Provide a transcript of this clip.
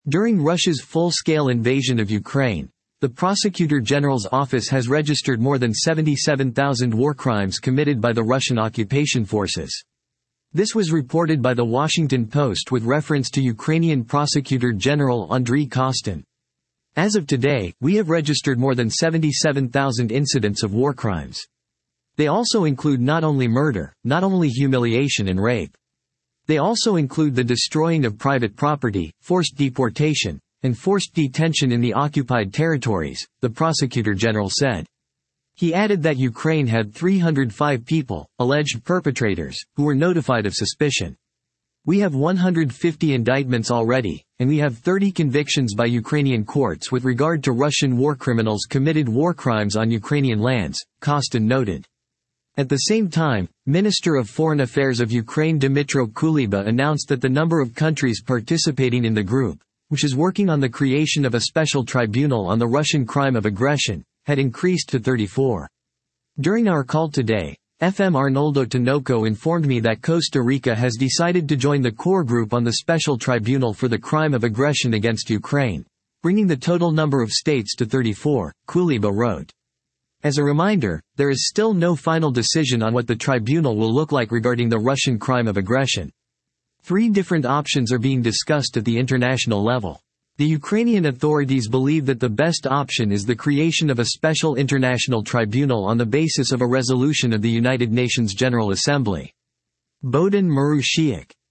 During Russia's full-scale invasion of Ukraine, the Prosecutor General's office has registered more than 77,000 war crimes committed by the Russian occupation forces. This was reported by The Washington Post with reference to Ukrainian Prosecutor General Andriy Kostin. As of today, we have registered more than 77,000 incidents of war crimes. They also include not only murder, not only humiliation and rape. They also include the destroying of private property, forced deportation, and forced detention in the occupied territories, the Prosecutor General said. He added that Ukraine had 305 people, alleged perpetrators, who were notified of suspicion. We have 150 indictments already, and we have 30 convictions by Ukrainian courts with regard to Russian war criminals committed war crimes on Ukrainian lands, Kostin noted. At the same time, Minister of Foreign Affairs of Ukraine Dmytro Kuleba announced that the number of countries participating in the group, which is working on the creation of a special tribunal on the Russian crime of aggression, had increased to 34. During our call today, FM Arnoldo Tinoco informed me that Costa Rica has decided to join the core group on the special tribunal for the crime of aggression against Ukraine, bringing the total number of states to 34, Kuleba wrote. As a reminder, there is still no final decision on what the tribunal will look like regarding the Russian crime of aggression. 3 different options are being discussed at the international level. The Ukrainian authorities believe that the best option is the creation of a special international tribunal on the basis of a resolution of the United Nations General Assembly. Bohdan Marushiuk,